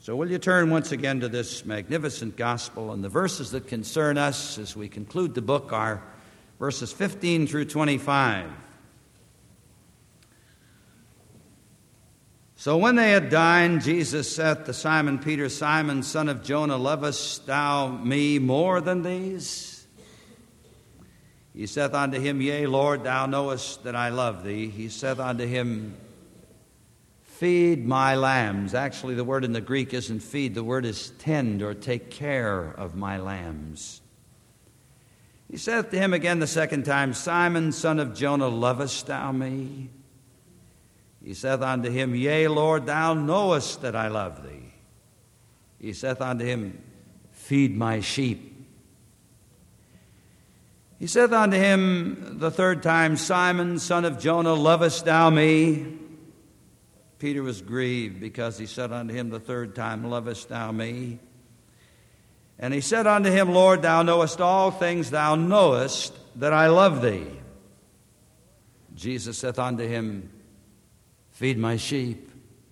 So will you turn once again to this magnificent gospel, and the verses that concern us as we conclude the book are verses 15 through 25. So when they had dined, Jesus saith to Simon Peter, Simon, son of Jonah, lovest thou me more than these? He saith unto him, Yea, Lord, thou knowest that I love thee. He saith unto him, Feed my lambs. Actually, the word in the Greek isn't feed. The word is tend or take care of my lambs. He saith to him again the second time, Simon, son of Jonah, lovest thou me? He saith unto him, Yea, Lord, thou knowest that I love thee. He saith unto him, Feed my sheep. He saith unto him the third time, Simon, son of Jonah, lovest thou me? Peter was grieved because he said unto him the third time, Lovest thou me? And he said unto him, Lord, thou knowest all things, thou knowest that I love thee. Jesus saith unto him, Feed my sheep.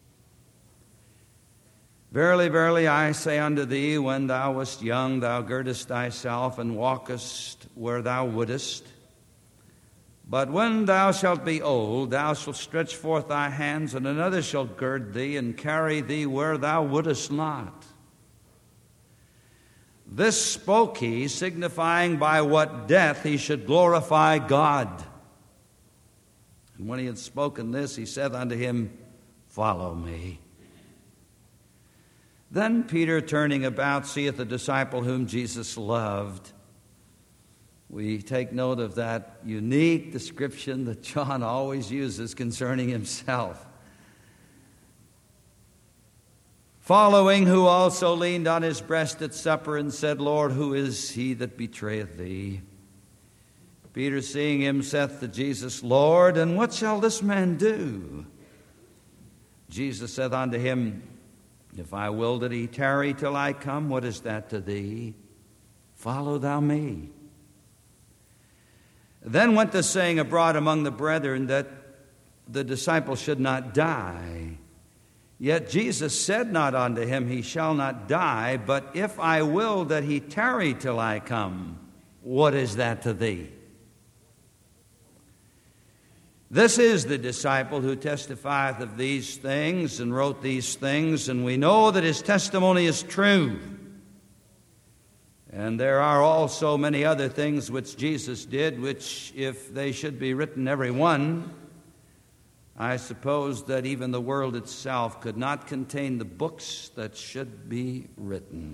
Verily, verily, I say unto thee, when thou wast young, thou girdest thyself and walkest where thou wouldest. But when thou shalt be old, thou shalt stretch forth thy hands, and another shall gird thee and carry thee where thou wouldest not. This spoke he, signifying by what death he should glorify God. And when he had spoken this, he said unto him, Follow me. Then Peter, turning about, seeth the disciple whom Jesus loved. We take note of that unique description that John always uses concerning himself. Following, who also leaned on his breast at supper and said, Lord, who is he that betrayeth thee? Peter, seeing him, saith to Jesus, Lord, and what shall this man do? Jesus saith unto him, If I will that he tarry till I come, what is that to thee? Follow thou me. Then went the saying abroad among the brethren that the disciple should not die. Yet Jesus said not unto him, He shall not die, but if I will that he tarry till I come, what is that to thee? This is the disciple who testifieth of these things and wrote these things, and we know that his testimony is true. And there are also many other things which Jesus did, which, if they should be written every one, I suppose that even the world itself could not contain the books that should be written.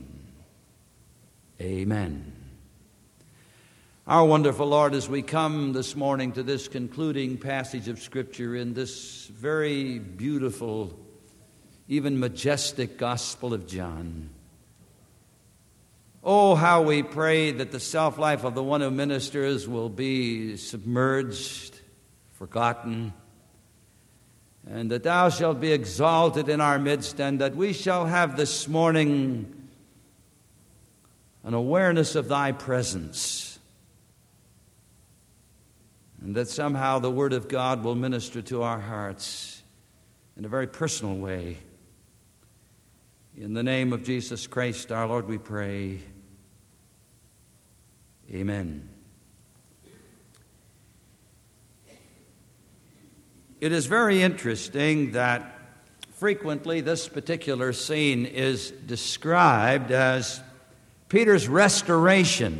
Amen. Our wonderful Lord, as we come this morning to this concluding passage of Scripture in this very beautiful, even majestic Gospel of John, oh, how we pray that the self-life of the one who ministers will be submerged, forgotten, and that thou shalt be exalted in our midst, and that we shall have this morning an awareness of thy presence, and that somehow the Word of God will minister to our hearts in a very personal way. In the name of Jesus Christ, our Lord, we pray. Amen. It is very interesting that frequently this particular scene is described as Peter's restoration.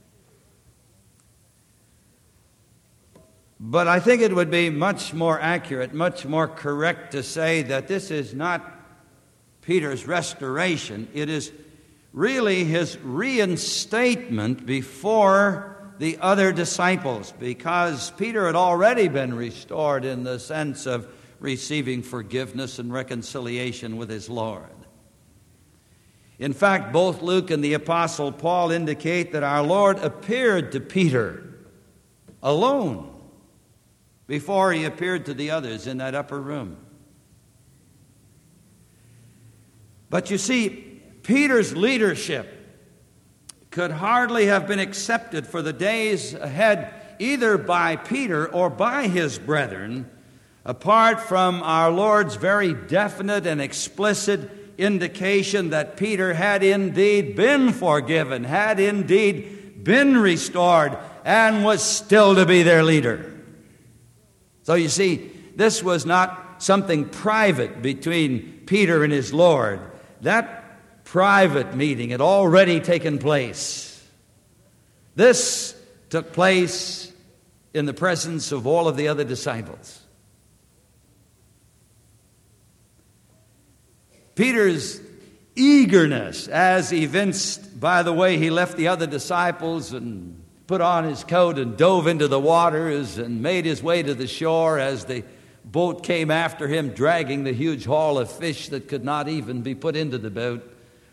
But I think it would be much more accurate, much more correct to say that this is not Peter's restoration. It is really his reinstatement before the other disciples, because Peter had already been restored in the sense of receiving forgiveness and reconciliation with his Lord. In fact, both Luke and the Apostle Paul indicate that our Lord appeared to Peter alone before he appeared to the others in that upper room. But you see, Peter's leadership could hardly have been accepted for the days ahead either by Peter or by his brethren apart from our Lord's very definite and explicit indication that Peter had indeed been forgiven, had indeed been restored, and was still to be their leader. So you see, this was not something private between Peter and his Lord. That private meeting had already taken place. This took place in the presence of all of the other disciples. Peter's eagerness, as evinced by the way he left the other disciples and put on his coat and dove into the waters and made his way to the shore as the boat came after him, dragging the huge haul of fish that could not even be put into the boat.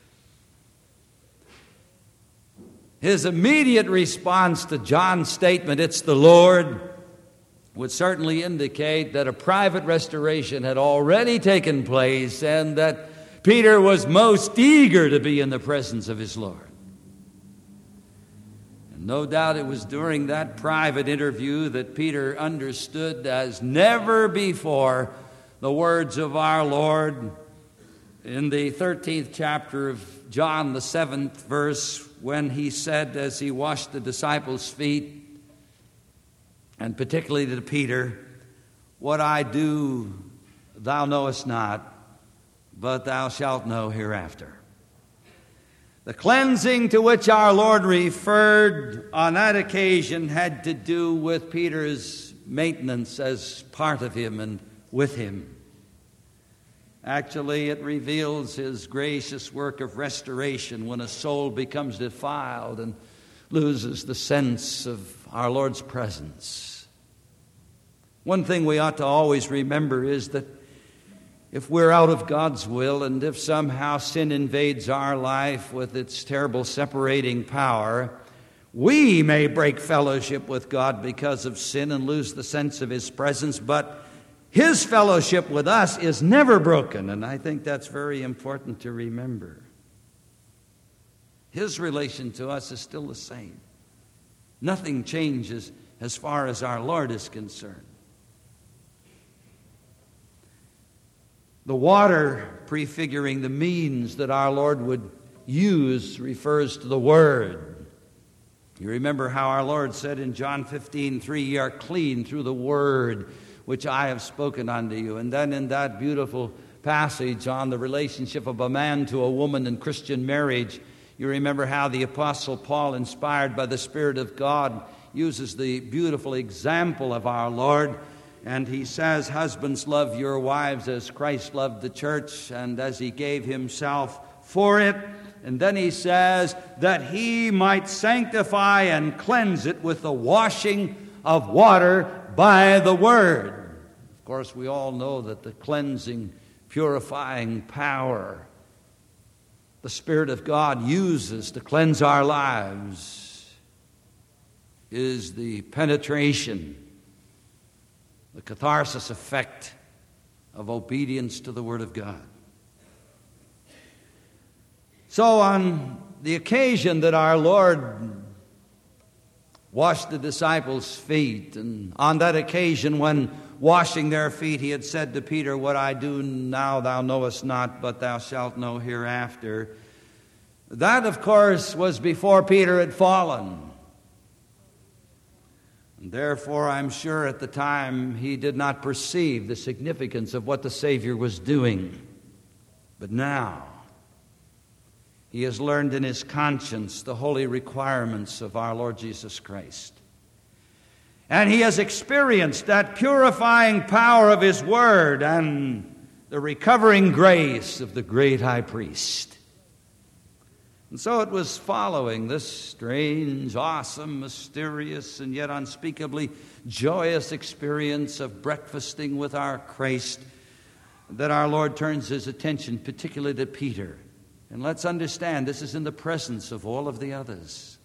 His immediate response to John's statement, "It's the Lord," would certainly indicate that a private restoration had already taken place and that Peter was most eager to be in the presence of his Lord. And no doubt it was during that private interview that Peter understood as never before the words of our Lord in the 13th chapter of John, the 7th verse, when he said, as he washed the disciples' feet, and particularly to Peter, "What I do thou knowest not, but thou shalt know hereafter." The cleansing to which our Lord referred on that occasion had to do with Peter's maintenance as part of him and with him. Actually, it reveals his gracious work of restoration when a soul becomes defiled and loses the sense of our Lord's presence. One thing we ought to always remember is that if we're out of God's will and if somehow sin invades our life with its terrible separating power, we may break fellowship with God because of sin and lose the sense of His presence, but His fellowship with us is never broken, and I think that's very important to remember. His relation to us is still the same. Nothing changes as far as our Lord is concerned. The water prefiguring the means that our Lord would use refers to the Word. You remember how our Lord said in John 15:3, "Ye are clean through the Word which I have spoken unto you." And then in that beautiful passage on the relationship of a man to a woman in Christian marriage, you remember how the Apostle Paul, inspired by the Spirit of God, uses the beautiful example of our Lord. And he says, "Husbands, love your wives as Christ loved the church and as He gave Himself for it." And then he says, "that He might sanctify and cleanse it with the washing of water by the Word." Of course, we all know that the cleansing, purifying power the Spirit of God uses to cleanse our lives is the penetration, the catharsis effect of obedience to the Word of God. So on the occasion that our Lord washed the disciples' feet, and on that occasion when washing their feet He had said to Peter, "What I do now thou knowest not, but thou shalt know hereafter," that, of course, was before Peter had fallen. And therefore, I'm sure at the time he did not perceive the significance of what the Savior was doing. But now he has learned in his conscience the holy requirements of our Lord Jesus Christ. And he has experienced that purifying power of His Word and the recovering grace of the great high priest. And so it was following this strange, awesome, mysterious, and yet unspeakably joyous experience of breakfasting with our Christ that our Lord turns His attention particularly to Peter. And let's understand, this is in the presence of all of the others.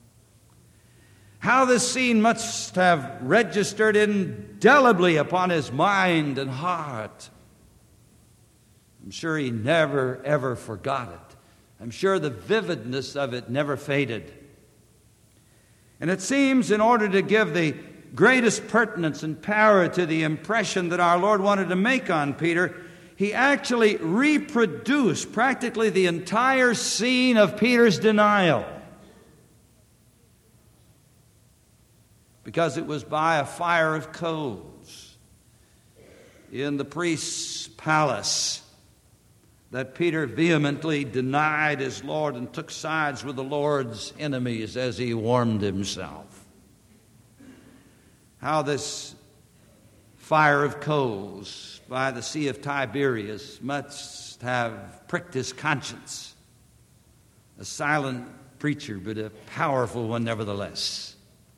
How this scene must have registered indelibly upon his mind and heart. I'm sure he never, ever forgot it. I'm sure the vividness of it never faded. And it seems, in order to give the greatest pertinence and power to the impression that our Lord wanted to make on Peter, he actually reproduced practically the entire scene of Peter's denial. Because it was by a fire of coals in the priest's palace that Peter vehemently denied his Lord and took sides with the Lord's enemies as he warmed himself. How this fire of coals by the Sea of Tiberias must have pricked his conscience. A silent preacher, but a powerful one nevertheless.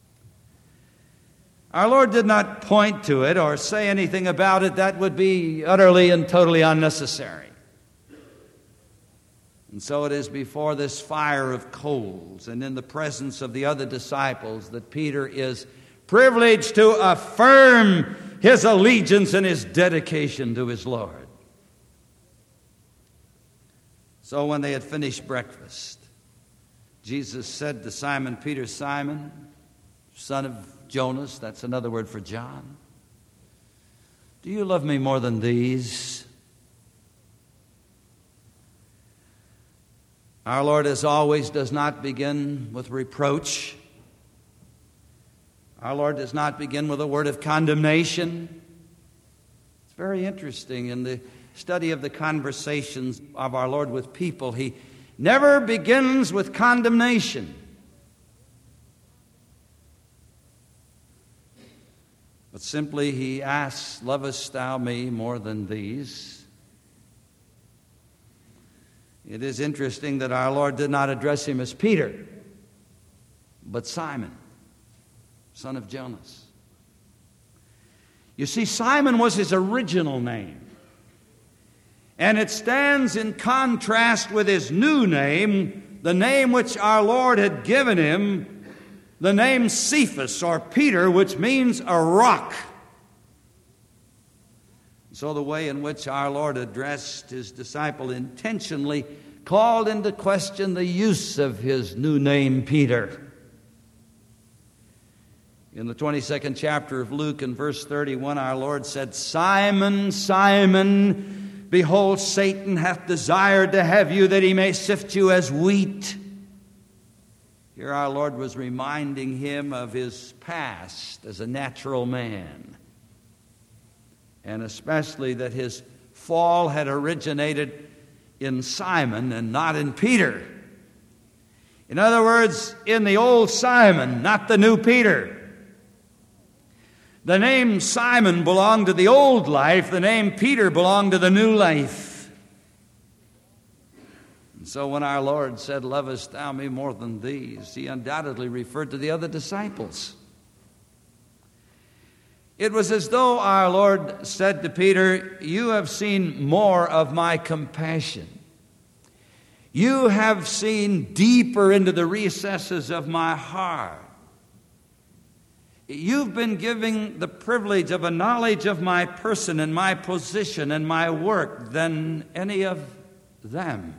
Our Lord did not point to it or say anything about it. That would be utterly and totally unnecessary. And so it is before this fire of coals and in the presence of the other disciples that Peter is privileged to affirm his allegiance and his dedication to his Lord. So when they had finished breakfast, Jesus said to Simon Peter, Simon, son of Jonas, that's another word for John, do you love me more than these? Our Lord, as always, does not begin with reproach. Our Lord does not begin with a word of condemnation. It's very interesting in the study of the conversations of our Lord with people. He never begins with condemnation. But simply he asks, lovest thou me more than these? It is interesting that our Lord did not address him as Peter, but Simon, son of Jonas. You see, Simon was his original name. And it stands in contrast with his new name, the name which our Lord had given him, the name Cephas, or Peter, which means a rock. So the way in which our Lord addressed his disciple intentionally called into question the use of his new name, Peter. In the 22nd chapter of Luke, in verse 31, our Lord said, Simon, Simon, behold, Satan hath desired to have you, that he may sift you as wheat. Here our Lord was reminding him of his past as a natural man, and especially that his fall had originated in Simon and not in Peter. In other words, in the old Simon, not the new Peter. The name Simon belonged to the old life. The name Peter belonged to the new life. And so when our Lord said, lovest thou me more than these, he undoubtedly referred to the other disciples. It was as though our Lord said to Peter, you have seen more of my compassion. You have seen deeper into the recesses of my heart. You've been given the privilege of a knowledge of my person and my position and my work than any of them.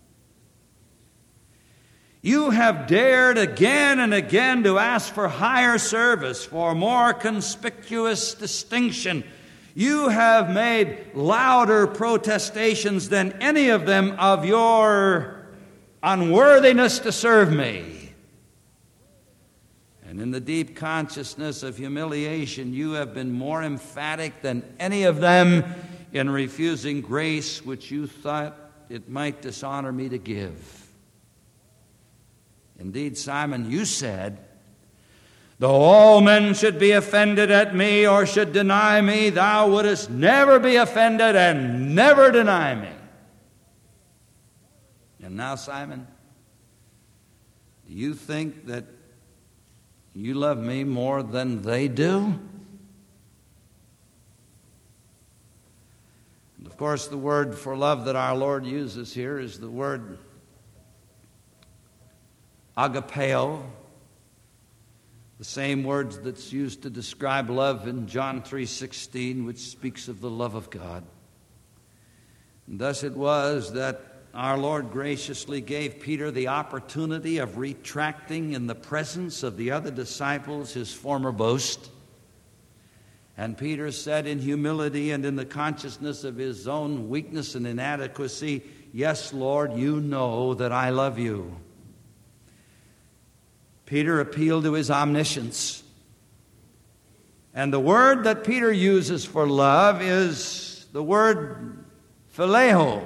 You have dared again and again to ask for higher service, for more conspicuous distinction. You have made louder protestations than any of them of your unworthiness to serve me. And in the deep consciousness of humiliation, you have been more emphatic than any of them in refusing grace which you thought it might dishonor me to give. Indeed, Simon, you said, though all men should be offended at me or should deny me, thou wouldest never be offended and never deny me. And now, Simon, do you think that you love me more than they do? And of course, the word for love that our Lord uses here is the word agapeo, the same words that's used to describe love in John 3:16, which speaks of the love of God. And thus it was that our Lord graciously gave Peter the opportunity of retracting in the presence of the other disciples his former boast And Peter said in humility and in the consciousness of his own weakness and inadequacy, "Yes, Lord, you know that I love you." Peter appealed to his omniscience. And the word that Peter uses for love is the word phileo,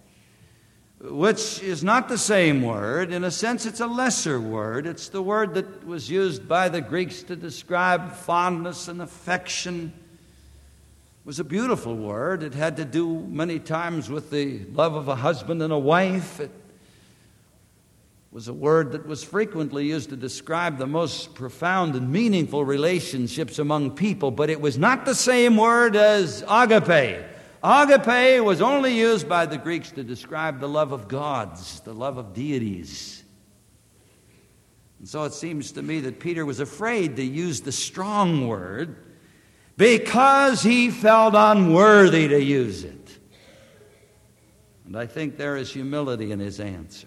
which is not the same word. In a sense, it's a lesser word. It's the word that was used by the Greeks to describe fondness and affection. It was a beautiful word. It had to do many times with the love of a husband and a wife. It was a word that was frequently used to describe the most profound and meaningful relationships among people, but it was not the same word as agape. Agape was only used by the Greeks to describe the love of gods, the love of deities. And so it seems to me that Peter was afraid to use the strong word because he felt unworthy to use it. And I think there is humility in his answer.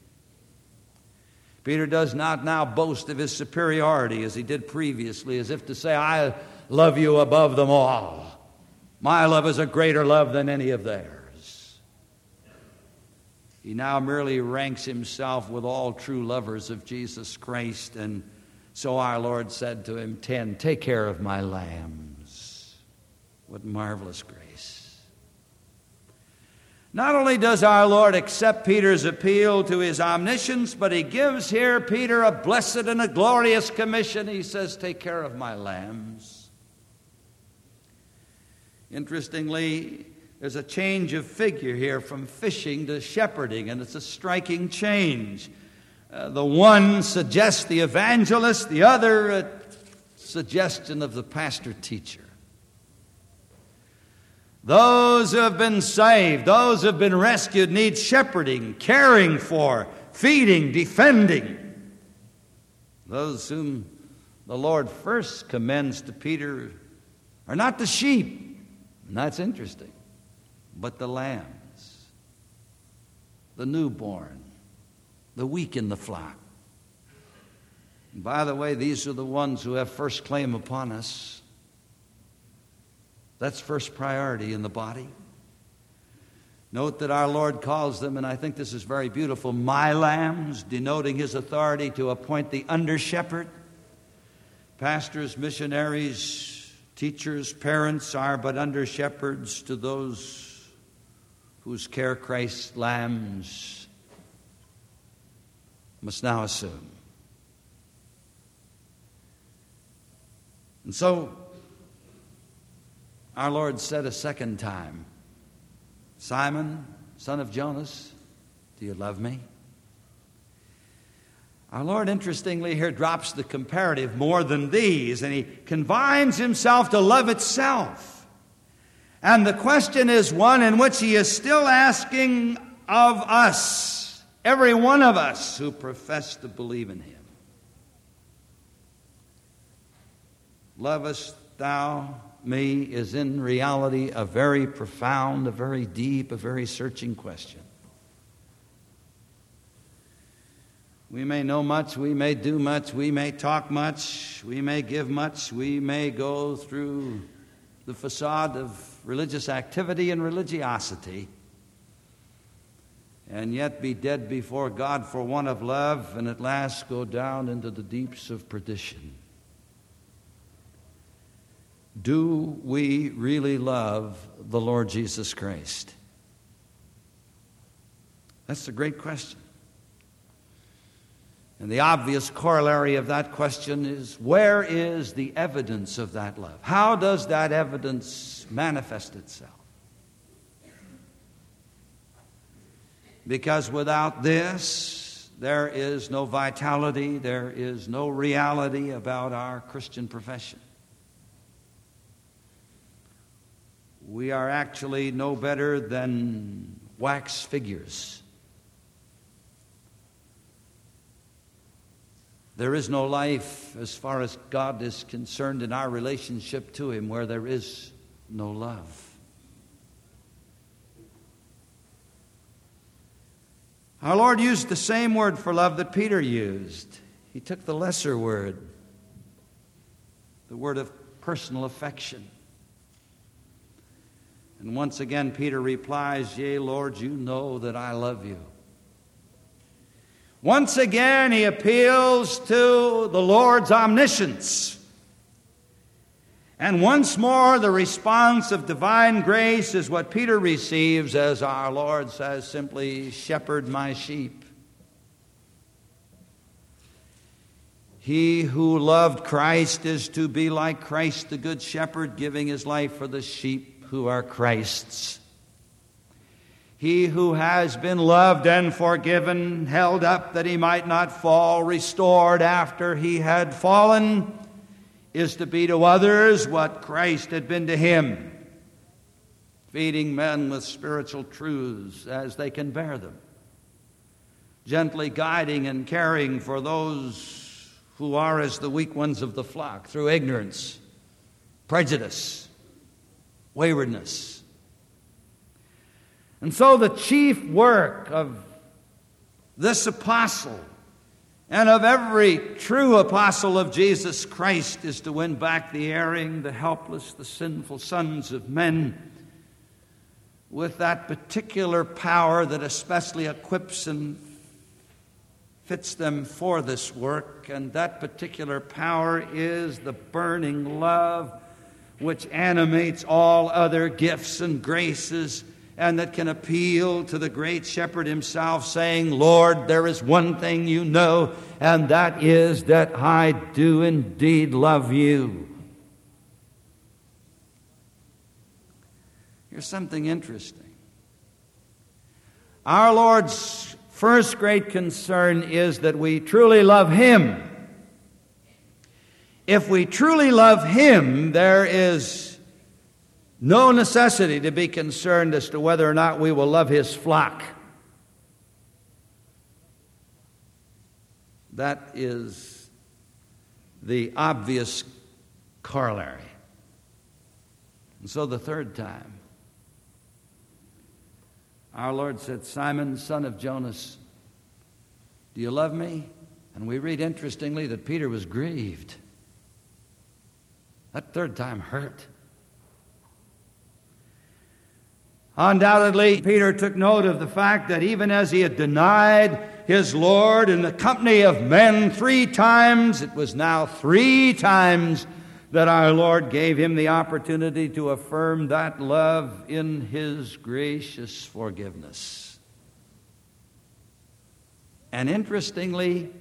Peter does not now boast of his superiority as he did previously, as if to say, "I love you above them all. My love is a greater love than any of theirs." He now merely ranks himself with all true lovers of Jesus Christ. And so our Lord said to him, "Take care of my lambs." What marvelous grace. Not only does our Lord accept Peter's appeal to his omniscience, but he gives here Peter a blessed and a glorious commission. He says, "Take care of my lambs." Interestingly, there's a change of figure here from fishing to shepherding, and it's a striking change. The one suggests the evangelist, the other a suggestion of the pastor-teacher. Those who have been saved, those who have been rescued, need shepherding, caring for, feeding, defending. Those whom the Lord first commends to Peter are not the sheep, and that's interesting, but the lambs, the newborn, the weak in the flock. And by the way, these are the ones who have first claim upon us. That's first priority in the body. Note that our Lord calls them, and I think this is very beautiful, my lambs, denoting his authority to appoint the under-shepherd. Pastors, missionaries, teachers, parents are but under-shepherds to those whose care Christ's lambs must now assume. And so, our Lord said a second time, "Simon, son of Jonas, do you love me?" Our Lord, interestingly, here drops the comparative "more than these," and he confines himself to love itself. And the question is one in which he is still asking of us, every one of us who profess to believe in him. "Lovest thou me?" is in reality a very profound, a very deep, a very searching question. We may know much, we may do much, we may talk much, we may give much, we may go through the facade of religious activity and religiosity, and yet be dead before God for want of love, and at last go down into the deeps of perdition. Do we really love the Lord Jesus Christ? That's the great question. And the obvious corollary of that question is, where is the evidence of that love? How does that evidence manifest itself? Because without this, there is no vitality, there is no reality about our Christian profession. We are actually no better than wax figures. There is no life, as far as God is concerned, in our relationship to him where there is no love. Our Lord used the same word for love that Peter used. He took the lesser word, the word of personal affection. And once again, Peter replies, "Yea, Lord, you know that I love you." Once again, he appeals to the Lord's omniscience. And once more, the response of divine grace is what Peter receives as our Lord says simply, "Shepherd my sheep." He who loved Christ is to be like Christ the Good Shepherd, giving his life for the sheep who are Christ's. He who has been loved and forgiven, held up that he might not fall, restored after he had fallen, is to be to others what Christ had been to him, feeding men with spiritual truths as they can bear them, gently guiding and caring for those who are as the weak ones of the flock through ignorance, prejudice, waywardness. And so the chief work of this apostle and of every true apostle of Jesus Christ is to win back the erring, the helpless, the sinful sons of men with that particular power that especially equips and fits them for this work. And that particular power is the burning love which animates all other gifts and graces, and that can appeal to the great shepherd himself, saying, "Lord, there is one thing you know, and that is that I do indeed love you." Here's something interesting. Our Lord's first great concern is that we truly love him. If we truly love him, there is no necessity to be concerned as to whether or not we will love his flock. That is the obvious corollary. And so the third time, our Lord said, "Simon, son of Jonas, do you love me?" And we read interestingly that Peter was grieved. That third time hurt. Undoubtedly, Peter took note of the fact that even as he had denied his Lord in the company of men 3 times, it was now 3 times that our Lord gave him the opportunity to affirm that love in his gracious forgiveness. And interestingly,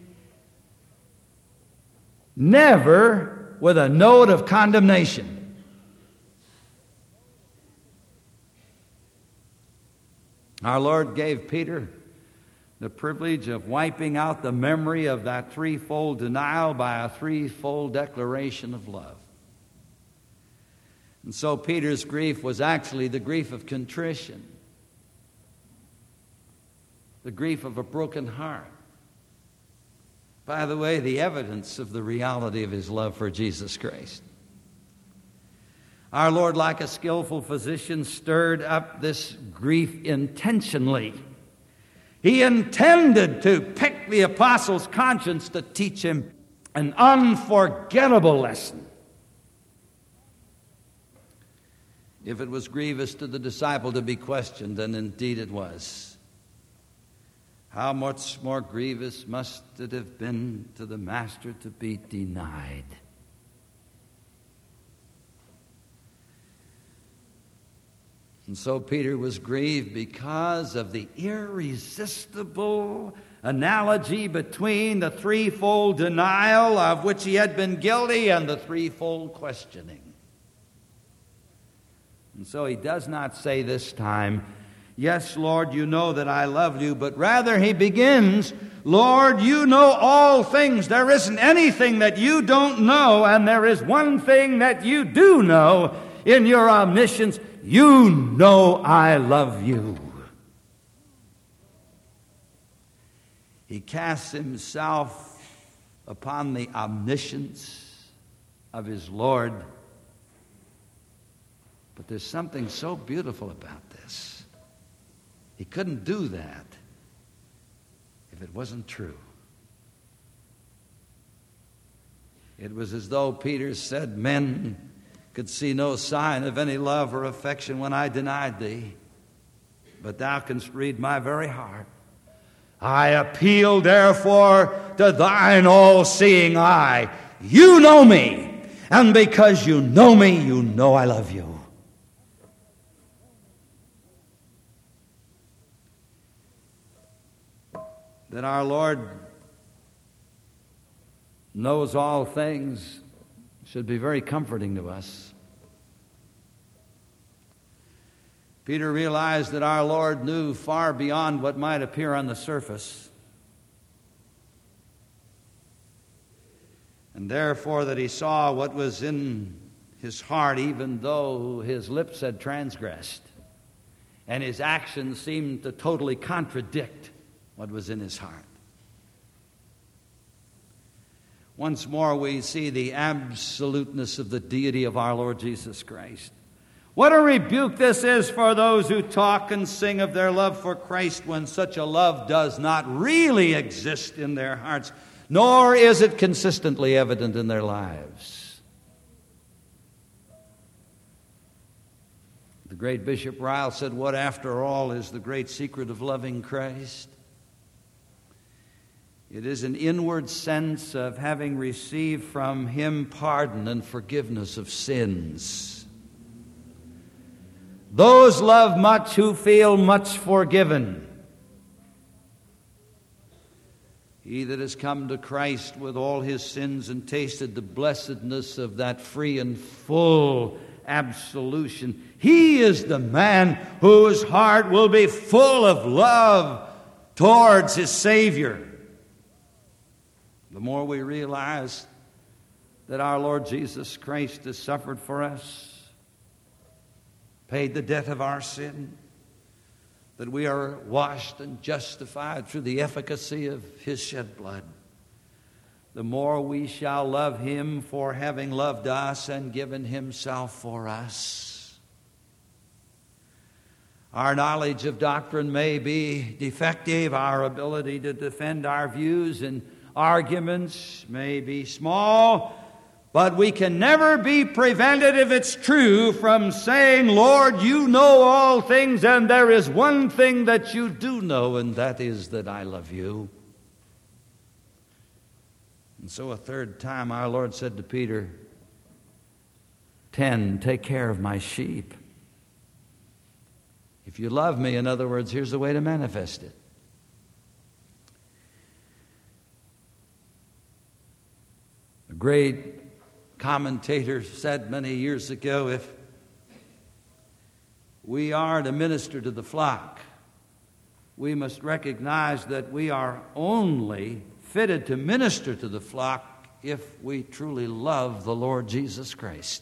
never with a note of condemnation. Our Lord gave Peter the privilege of wiping out the memory of that 3-fold denial by a 3-fold declaration of love. And so Peter's grief was actually the grief of contrition, the grief of a broken heart. By the way, the evidence of the reality of his love for Jesus Christ. Our Lord, like a skillful physician, stirred up this grief intentionally. He intended to pick the apostle's conscience to teach him an unforgettable lesson. If it was grievous to the disciple to be questioned, then indeed it was, how much more grievous must it have been to the master to be denied? And so Peter was grieved because of the irresistible analogy between the 3-fold denial of which he had been guilty and the 3-fold questioning. And so he does not say this time, "Yes, Lord, you know that I love you," but rather he begins, "Lord, you know all things. There isn't anything that you don't know, and there is one thing that you do know in your omniscience. You know I love you." He casts himself upon the omniscience of his Lord. But there's something so beautiful about this. He couldn't do that if it wasn't true. It was as though Peter said, "Men, could see no sign of any love or affection when I denied thee. But thou canst read my very heart. I appeal, therefore, to thine all-seeing eye. You know me, and because you know me, you know I love you. That our Lord knows all things should be very comforting to us. Peter realized that our Lord knew far beyond what might appear on the surface, and therefore that he saw what was in his heart, even though his lips had transgressed and his actions seemed to totally contradict what was in his heart. Once more we see the absoluteness of the deity of our Lord Jesus Christ. What a rebuke this is for those who talk and sing of their love for Christ when such a love does not really exist in their hearts, nor is it consistently evident in their lives. The great Bishop Ryle said, "What after all is the great secret of loving Christ? It is an inward sense of having received from Him pardon and forgiveness of sins. Those love much who feel much forgiven. He that has come to Christ with all his sins and tasted the blessedness of that free and full absolution, he is the man whose heart will be full of love towards his Savior." The more we realize that our Lord Jesus Christ has suffered for us, paid the debt of our sin, that we are washed and justified through the efficacy of His shed blood, the more we shall love Him for having loved us and given Himself for us. Our knowledge of doctrine may be defective, our ability to defend our views and arguments may be small, but we can never be prevented, if it's true, from saying, "Lord, you know all things, and there is one thing that you do know, and that is that I love you." And so a third time our Lord said to Peter, "Tend, take care of my sheep." If you love me, in other words, here's the way to manifest it. A great commentator said many years ago, if we are to minister to the flock, we must recognize that we are only fitted to minister to the flock if we truly love the Lord Jesus Christ.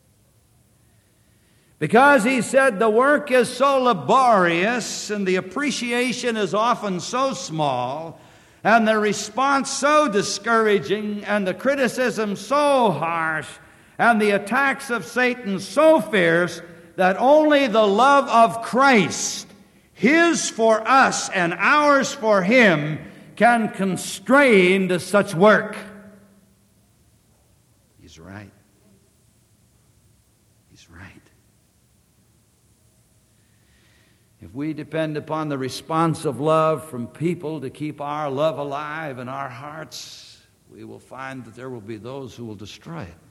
Because he said the work is so laborious and the appreciation is often so small and the response so discouraging, and the criticism so harsh, and the attacks of Satan so fierce, that only the love of Christ, His for us and ours for Him, can constrain to such work. He's right. He's right. If we depend upon the response of love from people to keep our love alive in our hearts, we will find that there will be those who will destroy it.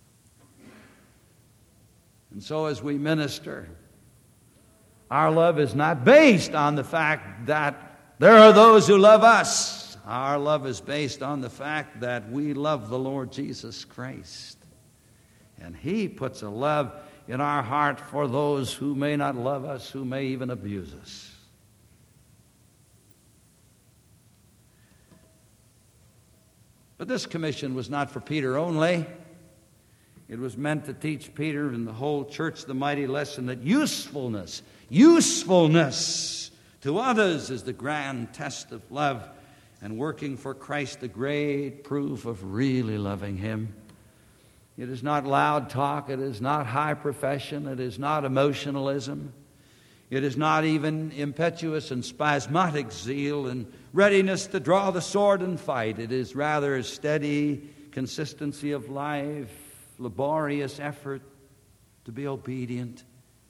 And so as we minister, our love is not based on the fact that there are those who love us. Our love is based on the fact that we love the Lord Jesus Christ. And He puts a love in our heart for those who may not love us, who may even abuse us. But this commission was not for Peter only. It was meant to teach Peter and the whole church the mighty lesson that usefulness to others is the grand test of love, and working for Christ the great proof of really loving Him. It is not loud talk. It is not high profession. It is not emotionalism. It is not even impetuous and spasmodic zeal and readiness to draw the sword and fight. It is rather steady consistency of life, laborious effort, to be obedient.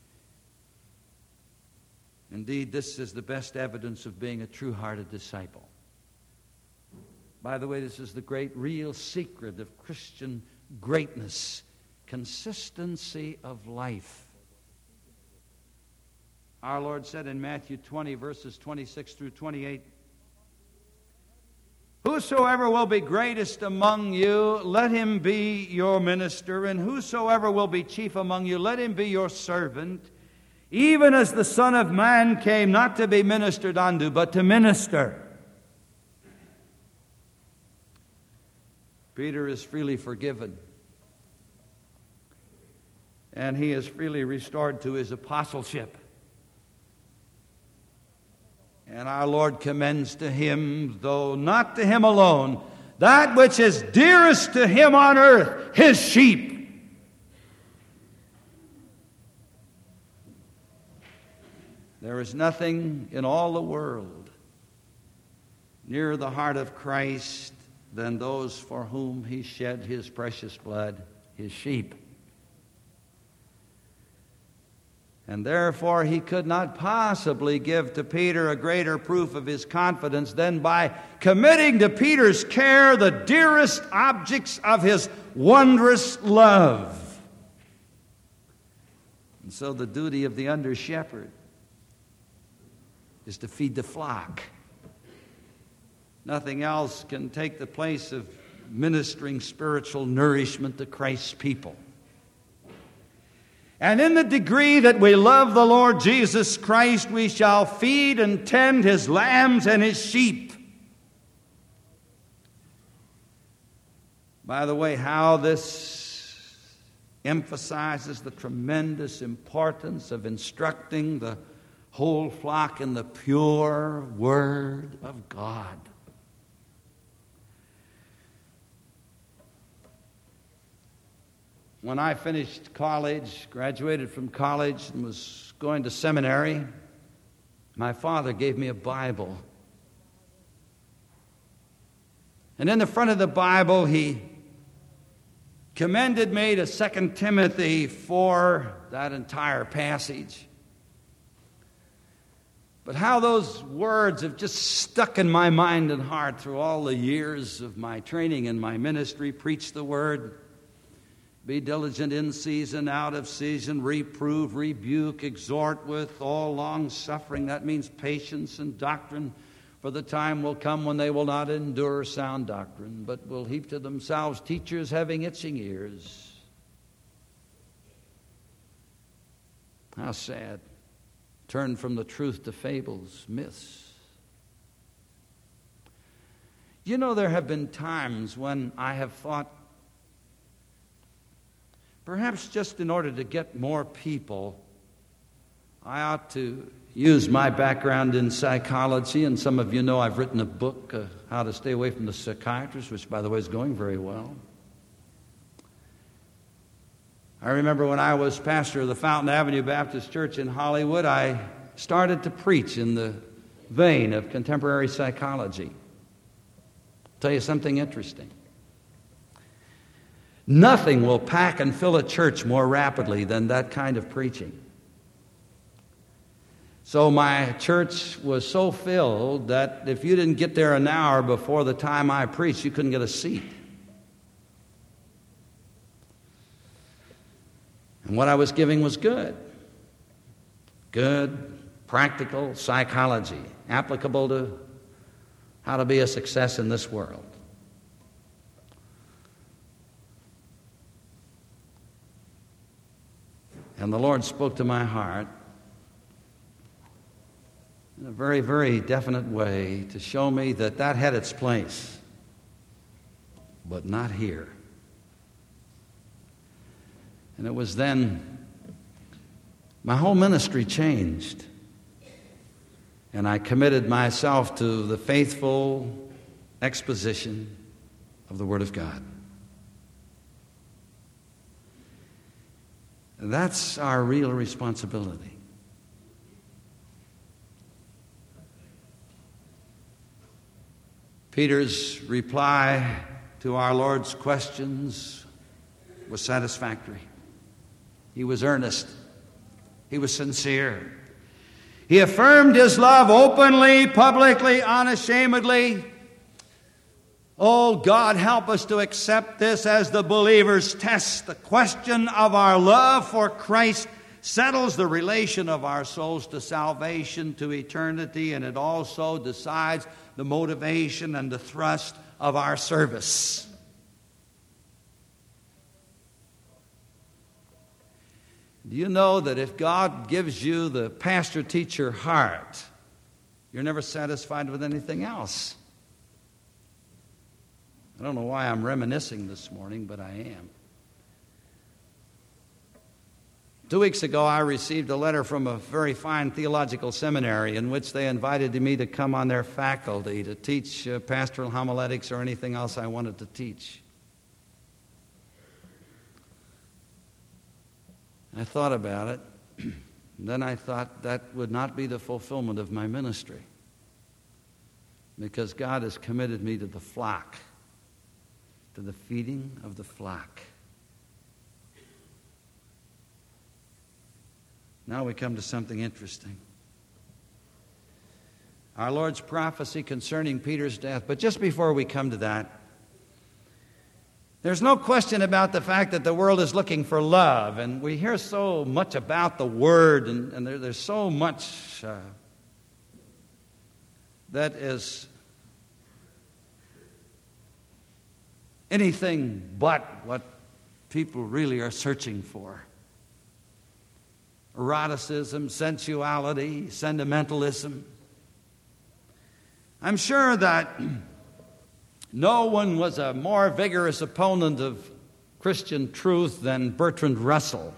Indeed, this is the best evidence of being a true-hearted disciple. By the way, this is the great real secret of Christian greatness: consistency of life. Our Lord said in Matthew 20, verses 26 through 28, "Whosoever will be greatest among you, let him be your minister, and whosoever will be chief among you, let him be your servant, even as the Son of Man came not to be ministered unto, but to minister." Peter is freely forgiven, and he is freely restored to his apostleship. And our Lord commends to him, though not to him alone, that which is dearest to him on earth, his sheep. There is nothing in all the world nearer the heart of Christ than those for whom he shed his precious blood, his sheep. And therefore he could not possibly give to Peter a greater proof of his confidence than by committing to Peter's care the dearest objects of his wondrous love. And so the duty of the under-shepherd is to feed the flock. Nothing else can take the place of ministering spiritual nourishment to Christ's people. And in the degree that we love the Lord Jesus Christ, we shall feed and tend his lambs and his sheep. By the way, how this emphasizes the tremendous importance of instructing the whole flock in the pure Word of God. When I finished college, graduated from college, and was going to seminary, my father gave me a Bible. And in the front of the Bible, he commended me to 2 Timothy for that entire passage. But how those words have just stuck in my mind and heart through all the years of my training and my ministry. Preach the Word. Be diligent in season, out of season, reprove, rebuke, exhort with all long-suffering. That means patience and doctrine. For the time will come when they will not endure sound doctrine, but will heap to themselves teachers having itching ears. How sad. Turn from the truth to fables, myths. You know, there have been times when I have thought, perhaps just in order to get more people, I ought to use my background in psychology, and some of you know I've written a book, How to Stay Away from the Psychiatrist, which, by the way, is going very well. I remember when I was pastor of the Fountain Avenue Baptist Church in Hollywood, I started to preach in the vein of contemporary psychology. I'll tell you something interesting. Nothing will pack and fill a church more rapidly than that kind of preaching. So my church was so filled that if you didn't get there an hour before the time I preached, you couldn't get a seat. And what I was giving was good. Good, practical psychology, applicable to how to be a success in this world. And the Lord spoke to my heart in a very, very definite way to show me that that had its place, but not here. And it was then my whole ministry changed. And I committed myself to the faithful exposition of the Word of God. And that's our real responsibility. Peter's reply to our Lord's questions was satisfactory. He was earnest. He was sincere. He affirmed his love openly, publicly, unashamedly. Oh, God, help us to accept this as the believer's test. The question of our love for Christ settles the relation of our souls to salvation, to eternity, and it also decides the motivation and the thrust of our service. Do you know that if God gives you the pastor-teacher heart, you're never satisfied with anything else? I don't know why I'm reminiscing this morning, but I am. 2 weeks ago, I received a letter from a very fine theological seminary in which they invited me to come on their faculty to teach pastoral homiletics or anything else I wanted to teach. I thought about it, and then I thought that would not be the fulfillment of my ministry, because God has committed me to the flock, to the feeding of the flock. Now we come to something interesting. Our Lord's prophecy concerning Peter's death. But just before we come to that, there's no question about the fact that the world is looking for love. And we hear so much about the Word, and there's so much that is anything but what people really are searching for. Eroticism, sensuality, sentimentalism. I'm sure that no one was a more vigorous opponent of Christian truth than Bertrand Russell.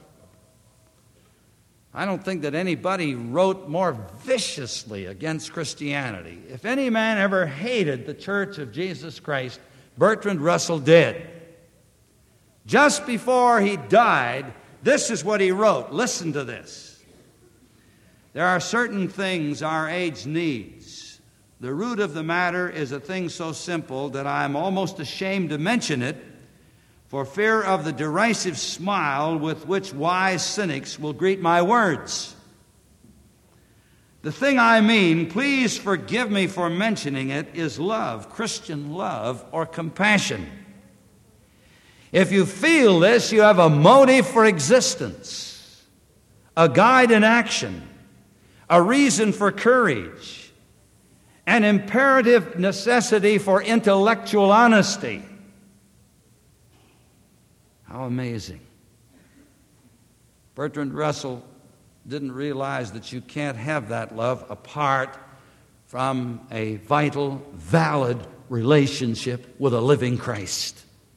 I don't think that anybody wrote more viciously against Christianity. If any man ever hated the Church of Jesus Christ, Bertrand Russell did. Just before he died, this is what he wrote. Listen to this. There are certain things our age needs. The root of the matter is a thing so simple that I am almost ashamed to mention it for fear of the derisive smile with which wise cynics will greet my words. The thing I mean, please forgive me for mentioning it, is love, Christian love or compassion. If you feel this, you have a motive for existence, a guide in action, a reason for courage, an imperative necessity for intellectual honesty. How amazing. Bertrand Russell didn't realize that you can't have that love apart from a vital, valid relationship with a living Christ.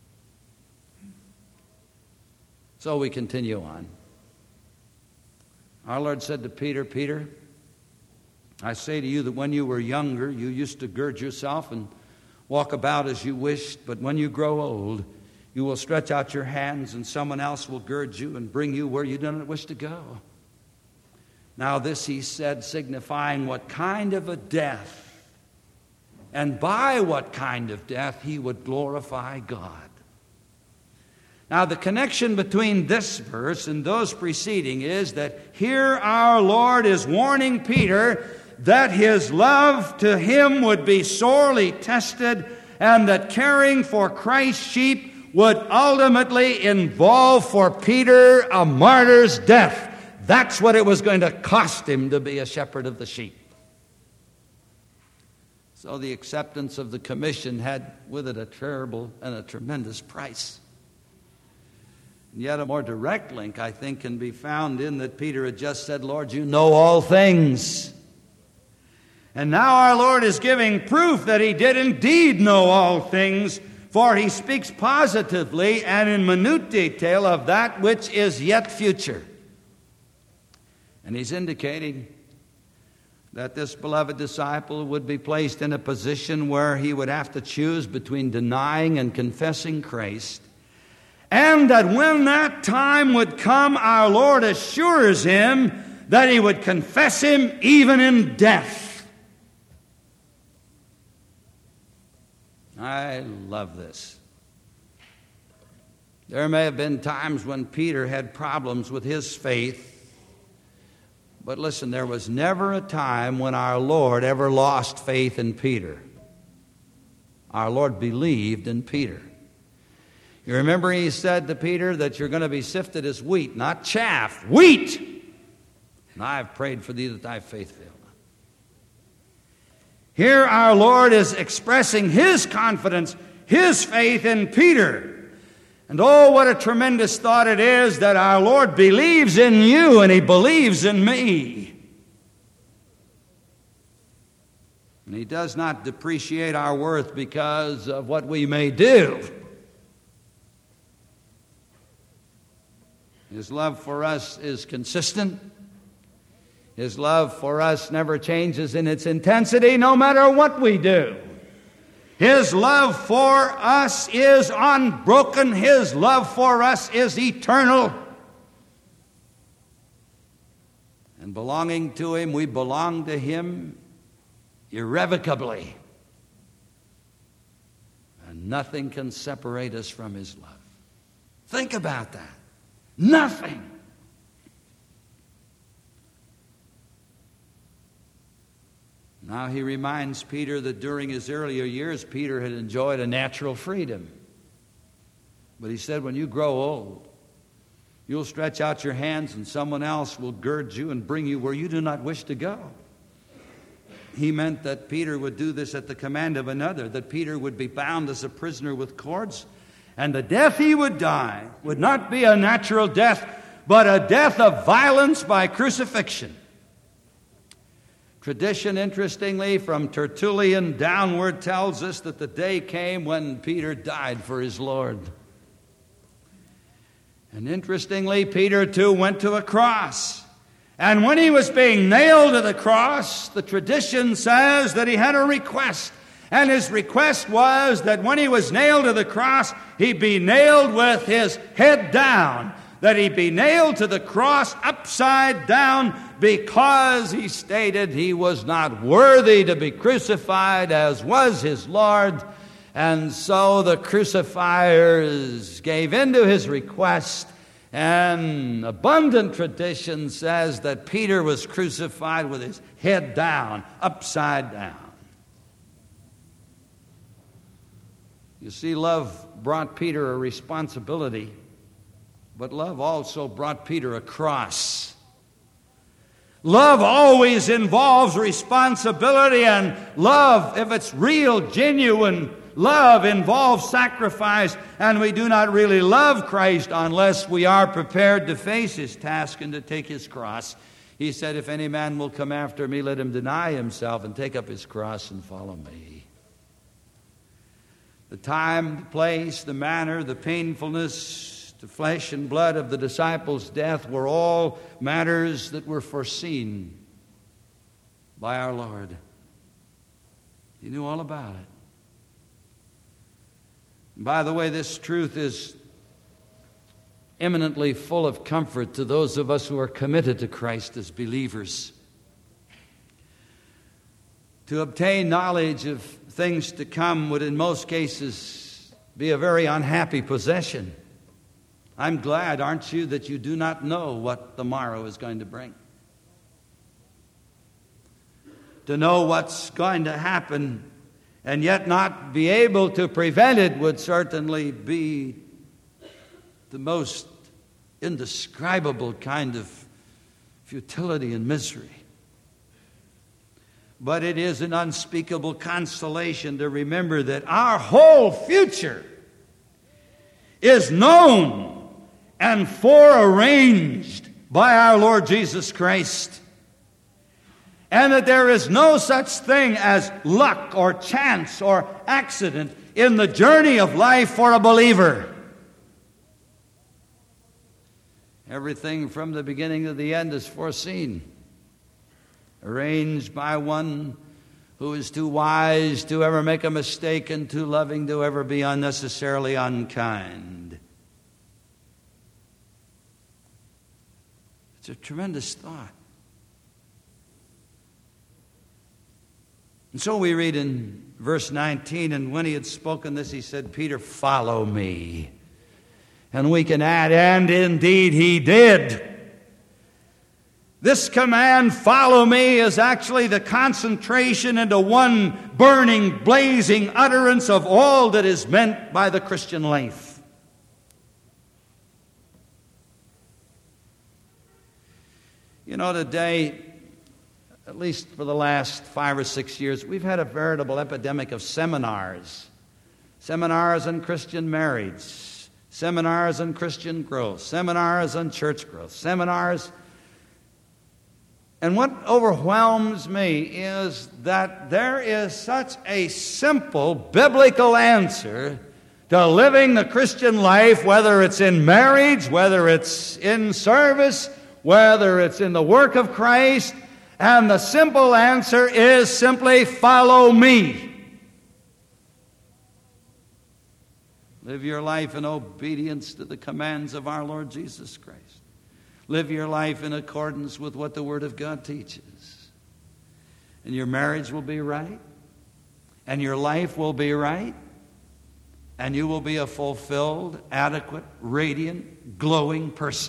So we continue on. Our Lord said to Peter, Peter, I say to you that when you were younger, you used to gird yourself and walk about as you wished, but when you grow old, you will stretch out your hands and someone else will gird you and bring you where you do not wish to go. Now this he said, signifying what kind of a death and by what kind of death he would glorify God. Now, the connection between this verse and those preceding is that here our Lord is warning Peter that his love to him would be sorely tested and that caring for Christ's sheep would ultimately involve for Peter a martyr's death. That's what it was going to cost him to be a shepherd of the sheep. So the acceptance of the commission had with it a terrible and a tremendous price. Yet a more direct link, I think, can be found in that Peter had just said, Lord, you know all things. And now our Lord is giving proof that he did indeed know all things, for he speaks positively and in minute detail of that which is yet future. And he's indicating that this beloved disciple would be placed in a position where he would have to choose between denying and confessing Christ. And that when that time would come, our Lord assures him that he would confess him even in death. I love this. There may have been times when Peter had problems with his faith. But listen, there was never a time when our Lord ever lost faith in Peter. Our Lord believed in Peter. You remember he said to Peter that you're going to be sifted as wheat, not chaff, wheat. And I have prayed for thee that thy faith fail not. Here our Lord is expressing his confidence, his faith in Peter. And oh, what a tremendous thought it is that our Lord believes in you and he believes in me. And he does not depreciate our worth because of what we may do. His love for us is consistent. His love for us never changes in its intensity, no matter what we do. His love for us is unbroken. His love for us is eternal. And belonging to him, we belong to him irrevocably. And nothing can separate us from his love. Think about that. Nothing. Now he reminds Peter that during his earlier years, Peter had enjoyed a natural freedom. But he said, when you grow old, you'll stretch out your hands and someone else will gird you and bring you where you do not wish to go. He meant that Peter would do this at the command of another, that Peter would be bound as a prisoner with cords, and the death he would die would not be a natural death, but a death of violence by crucifixion. Tradition, interestingly, from Tertullian downward, tells us that the day came when Peter died for his Lord. And interestingly, Peter too went to a cross. And when he was being nailed to the cross, the tradition says that he had a request. And his request was that when he was nailed to the cross, he be nailed with his head down. That he be nailed to the cross upside down, because he stated he was not worthy to be crucified as was his Lord. And so the crucifiers gave in to his request, and abundant tradition says that Peter was crucified with his head down, upside down. You see, love brought Peter a responsibility, but love also brought Peter a cross. Love always involves responsibility, and love, if it's real, genuine love, involves sacrifice. And we do not really love Christ unless we are prepared to face his task and to take his cross. He said, if any man will come after me, let him deny himself and take up his cross and follow me. The time, the place, the manner, the painfulness, the flesh and blood of the disciples' death were all matters that were foreseen by our Lord. He knew all about it. And by the way, this truth is eminently full of comfort to those of us who are committed to Christ as believers. To obtain knowledge of things to come would in most cases be a very unhappy possession. I'm glad, aren't you, that you do not know what the morrow is going to bring. To know what's going to happen and yet not be able to prevent it would certainly be the most indescribable kind of futility and misery. But it is an unspeakable consolation to remember that our whole future is known and forearranged by our Lord Jesus Christ. And that there is no such thing as luck or chance or accident in the journey of life for a believer. Everything from the beginning to the end is foreseen, arranged by one who is too wise to ever make a mistake and too loving to ever be unnecessarily unkind. It's a tremendous thought. And so we read in verse 19, and when he had spoken this, he said, Peter, follow me. And we can add, and indeed he did. This command, follow me, is actually the concentration into one burning, blazing utterance of all that is meant by the Christian life. You know, today, at least for the last 5 or 6 years, we've had a veritable epidemic of seminars. Seminars on Christian marriage, seminars on Christian growth, seminars on church growth, seminars. And what overwhelms me is that there is such a simple biblical answer to living the Christian life, whether it's in marriage, whether it's in service, whether it's in the work of Christ. And the simple answer is simply, follow me. Live your life in obedience to the commands of our Lord Jesus Christ. Live your life in accordance with what the Word of God teaches. And your marriage will be right. And your life will be right. And you will be a fulfilled, adequate, radiant, glowing person.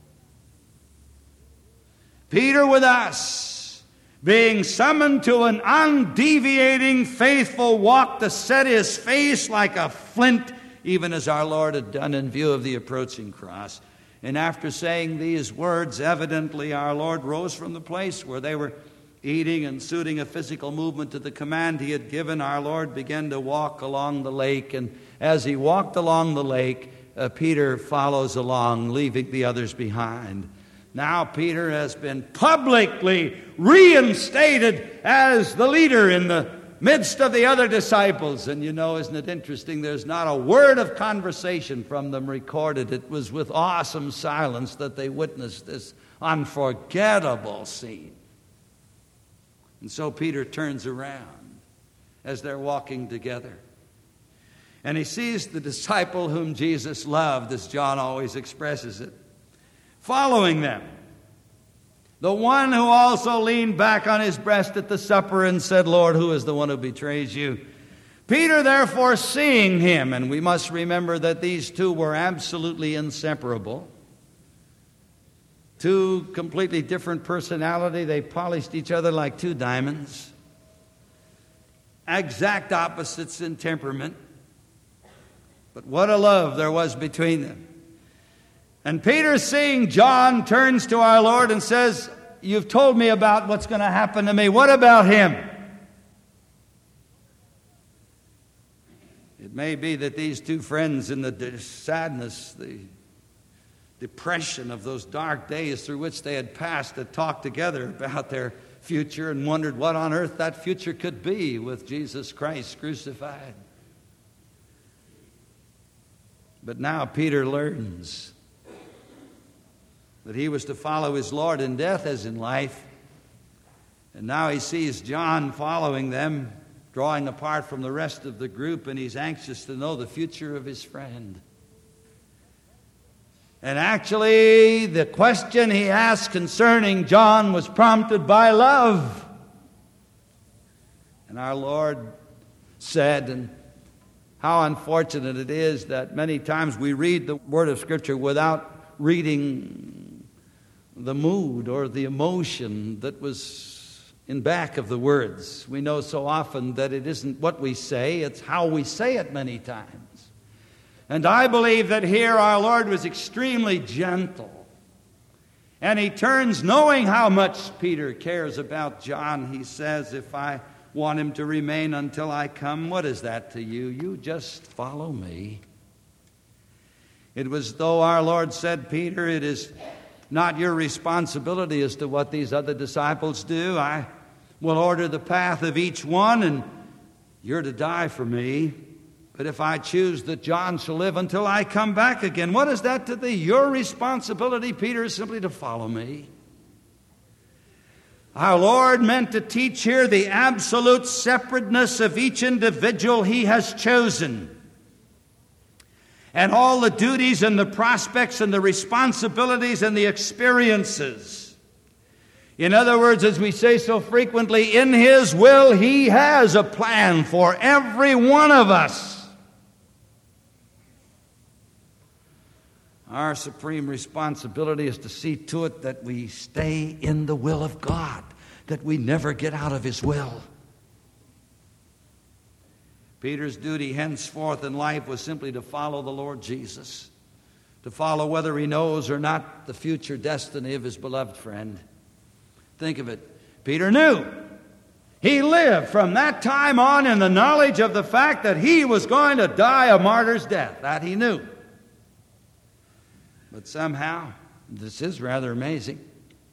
Peter with us, being summoned to an undeviating, faithful walk to set his face like a flint, even as our Lord had done in view of the approaching cross. And after saying these words, evidently our Lord rose from the place where they were eating and suiting a physical movement to the command he had given. Our Lord began to walk along the lake, and as he walked along the lake, Peter follows along, leaving the others behind. Now Peter has been publicly reinstated as the leader in the midst of the other disciples. And you know, isn't it interesting? There's not a word of conversation from them recorded. It was with awesome silence that they witnessed this unforgettable scene. And so Peter turns around as they're walking together. And he sees the disciple whom Jesus loved, as John always expresses it, following them. The one who also leaned back on his breast at the supper and said, Lord, who is the one who betrays you? Peter, therefore, seeing him, and we must remember that these two were absolutely inseparable. Two completely different personality. They polished each other like two diamonds. Exact opposites in temperament. But what a love there was between them. And Peter, seeing John, turns to our Lord and says, you've told me about what's going to happen to me. What about him? It may be that these two friends, in the sadness, the depression of those dark days through which they had passed, had talked together about their future and wondered what on earth that future could be with Jesus Christ crucified. But now Peter learns that he was to follow his Lord in death as in life. And now he sees John following them, drawing apart from the rest of the group, and he's anxious to know the future of his friend. And actually, the question he asked concerning John was prompted by love. And our Lord said, and how unfortunate it is that many times we read the Word of Scripture without reading the mood or the emotion that was in back of the words. We know so often that it isn't what we say, it's how we say it many times. And I believe that here our Lord was extremely gentle. And he turns, knowing how much Peter cares about John, he says, if I want him to remain until I come, what is that to you? You just follow me. It was though our Lord said, Peter, it is not your responsibility as to what these other disciples do. I will order the path of each one, and you're to die for me. But if I choose that John shall live until I come back again, what is that to thee? Your responsibility, Peter, is simply to follow me. Our Lord meant to teach here the absolute separateness of each individual he has chosen, and all the duties and the prospects and the responsibilities and the experiences. In other words, as we say so frequently, in his will he has a plan for every one of us. Our supreme responsibility is to see to it that we stay in the will of God, that we never get out of His will. Peter's duty henceforth in life was simply to follow the Lord Jesus, to follow whether he knows or not the future destiny of his beloved friend. Think of it. Peter knew. He lived from that time on in the knowledge of the fact that he was going to die a martyr's death. That he knew. But somehow, this is rather amazing,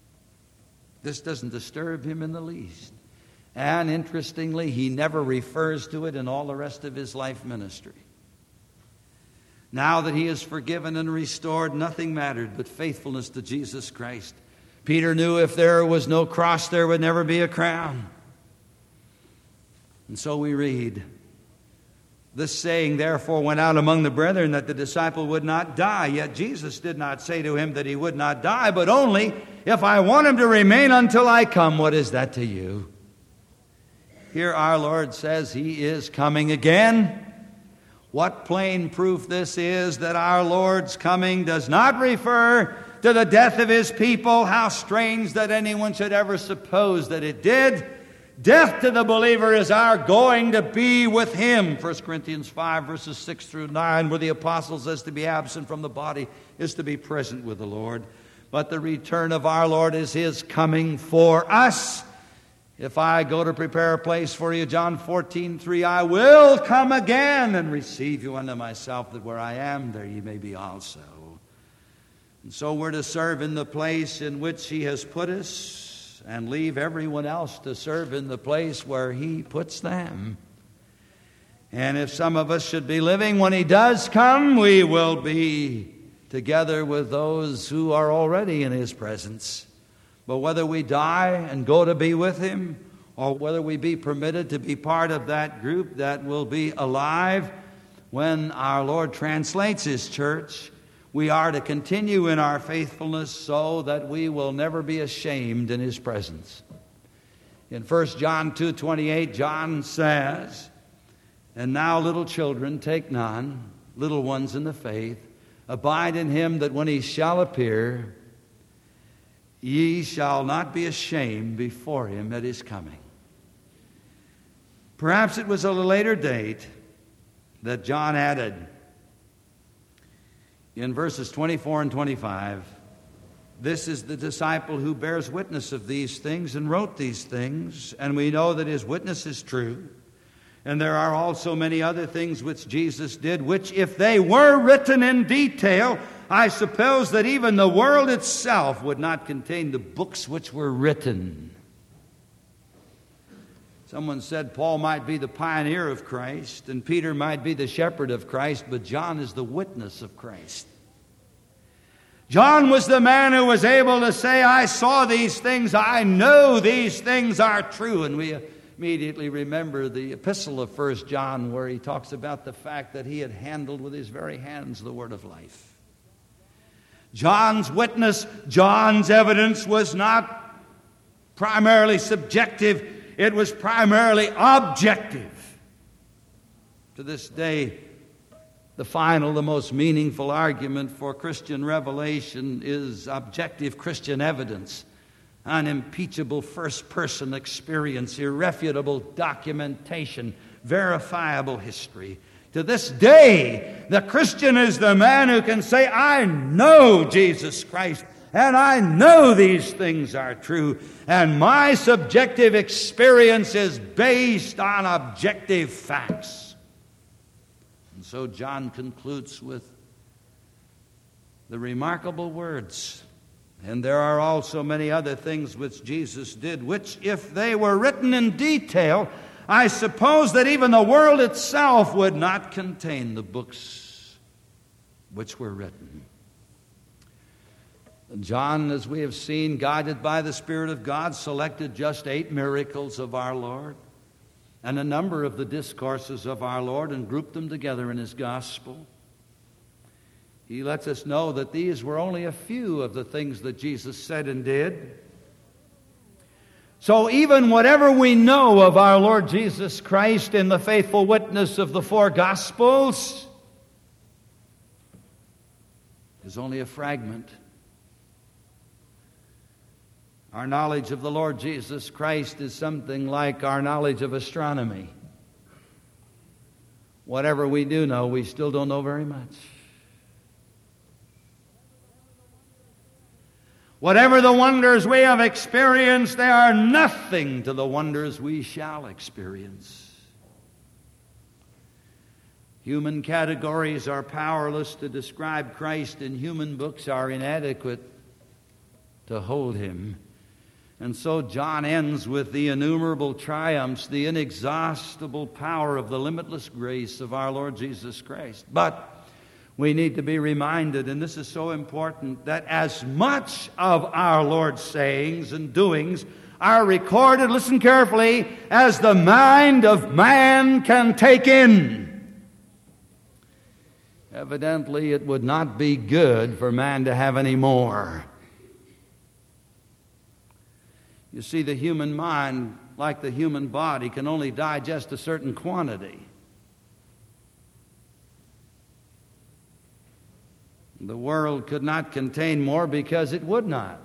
this doesn't disturb him in the least. And interestingly, he never refers to it in all the rest of his life ministry. Now that he is forgiven and restored, nothing mattered but faithfulness to Jesus Christ. Peter knew if there was no cross, there would never be a crown. And so we read, this saying therefore went out among the brethren that the disciple would not die. Yet Jesus did not say to him that he would not die, but only, if I want him to remain until I come, what is that to you? Here our Lord says he is coming again. What plain proof this is that our Lord's coming does not refer to the death of his people. How strange that anyone should ever suppose that it did. Death to the believer is our going to be with him. 1 Corinthians 5 verses 6 through 9, where the apostle says to be absent from the body is to be present with the Lord. But the return of our Lord is his coming for us. If I go to prepare a place for you, John 14:3, I will come again and receive you unto myself, that where I am, there ye may be also. And so we're to serve in the place in which he has put us, and leave everyone else to serve in the place where he puts them. And if some of us should be living when he does come, we will be together with those who are already in his presence. But whether we die and go to be with him, or whether we be permitted to be part of that group that will be alive when our Lord translates his church, we are to continue in our faithfulness so that we will never be ashamed in his presence. In 1 John 2:28, John says, and now, little children, take none, little ones in the faith, abide in him, that when he shall appear, ye shall not be ashamed before him at his coming. Perhaps it was at a later date that John added, in verses 24 and 25, this is the disciple who bears witness of these things and wrote these things, and we know that his witness is true. And there are also many other things which Jesus did, which if they were written in detail, I suppose that even the world itself would not contain the books which were written. Someone said Paul might be the pioneer of Christ, and Peter might be the shepherd of Christ, but John is the witness of Christ. John was the man who was able to say, I saw these things, I know these things are true. And we immediately remember the epistle of 1 John, where he talks about the fact that he had handled with his very hands the word of life. John's witness, John's evidence was not primarily subjective, it was primarily objective. To this day, the final, the most meaningful argument for Christian revelation is objective Christian evidence, unimpeachable first-person experience, irrefutable documentation, verifiable history. To this day, the Christian is the man who can say, I know Jesus Christ, and I know these things are true, and my subjective experience is based on objective facts. And so John concludes with the remarkable words, and there are also many other things which Jesus did, which if they were written in detail, I suppose that even the world itself would not contain the books which were written. John, as we have seen, guided by the Spirit of God, selected just 8 miracles of our Lord and a number of the discourses of our Lord and grouped them together in his gospel. He lets us know that these were only a few of the things that Jesus said and did. So even whatever we know of our Lord Jesus Christ in the faithful witness of the 4 Gospels, is only a fragment. Our knowledge of the Lord Jesus Christ is something like our knowledge of astronomy. Whatever we do know, we still don't know very much. Whatever the wonders we have experienced, they are nothing to the wonders we shall experience. Human categories are powerless to describe Christ, and human books are inadequate to hold him. And so John ends with the innumerable triumphs, the inexhaustible power of the limitless grace of our Lord Jesus Christ. But we need to be reminded, and this is so important, that as much of our Lord's sayings and doings are recorded, listen carefully, as the mind of man can take in. Evidently, it would not be good for man to have any more. You see, the human mind, like the human body, can only digest a certain quantity. The world could not contain more because it would not.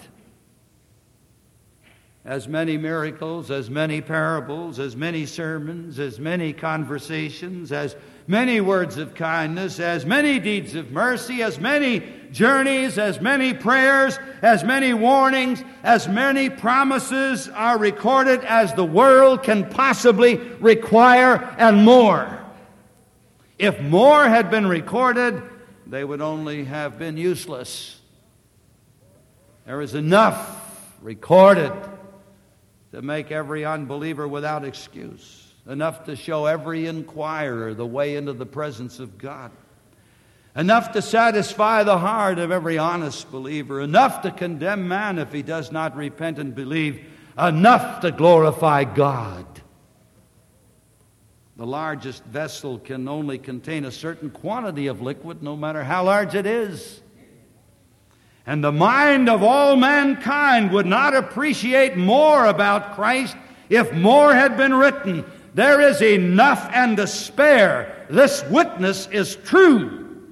As many miracles, as many parables, as many sermons, as many conversations, as many words of kindness, as many deeds of mercy, as many journeys, as many prayers, as many warnings, as many promises are recorded as the world can possibly require, and more. If more had been recorded, they would only have been useless. There is enough recorded to make every unbeliever without excuse, enough to show every inquirer the way into the presence of God, enough to satisfy the heart of every honest believer, enough to condemn man if he does not repent and believe, enough to glorify God. The largest vessel can only contain a certain quantity of liquid, no matter how large it is. And the mind of all mankind would not appreciate more about Christ if more had been written. There is enough and to spare. This witness is true.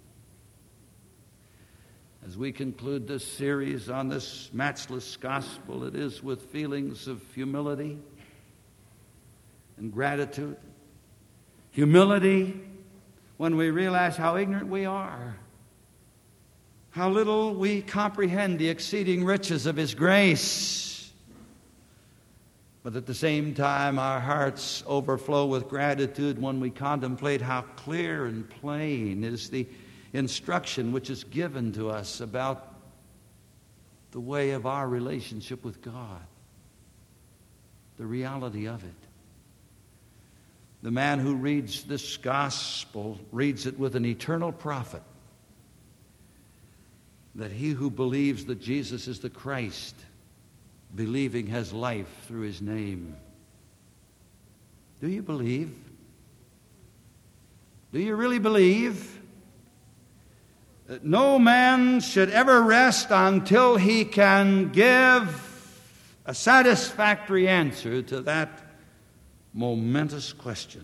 As we conclude this series on this matchless gospel, it is with feelings of humility and gratitude. Humility when we realize how ignorant we are, how little we comprehend the exceeding riches of His grace. But at the same time, our hearts overflow with gratitude when we contemplate how clear and plain is the instruction which is given to us about the way of our relationship with God, the reality of it. The man who reads this gospel reads it with an eternal prophet, that he who believes that Jesus is the Christ, believing has life through His name. Do you believe? Do you really believe? That no man should ever rest until he can give a satisfactory answer to that momentous question.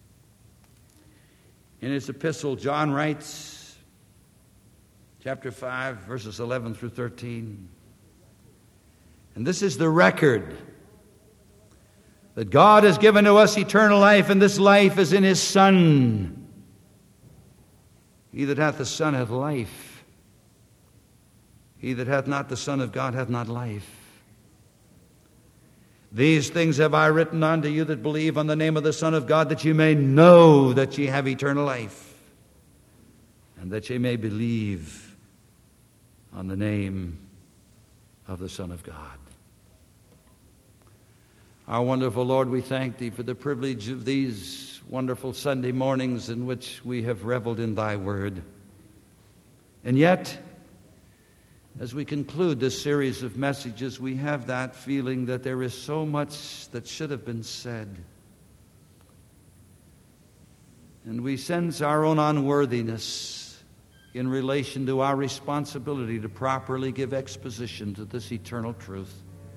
In his epistle, John writes, chapter 5, verses 11 through 13, and this is the record, that God has given to us eternal life, and this life is in His Son. He that hath the Son hath life. He that hath not the Son of God hath not life. These things have I written unto you that believe on the name of the Son of God, that ye may know that ye have eternal life, and that ye may believe on the name of the Son of God. Our wonderful Lord, we thank Thee for the privilege of these wonderful Sunday mornings in which we have reveled in Thy Word. And yet, as we conclude this series of messages, we have that feeling that there is so much that should have been said. And we sense our own unworthiness in relation to our responsibility to properly give exposition to this eternal truth.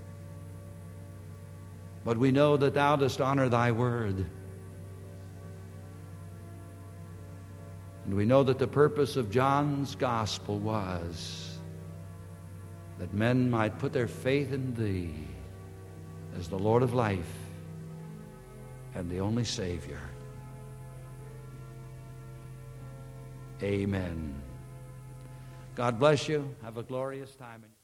But we know that Thou dost honor Thy word. And we know that the purpose of John's gospel was that men might put their faith in Thee as the Lord of life and the only Savior. Amen. God bless you. Have a glorious time.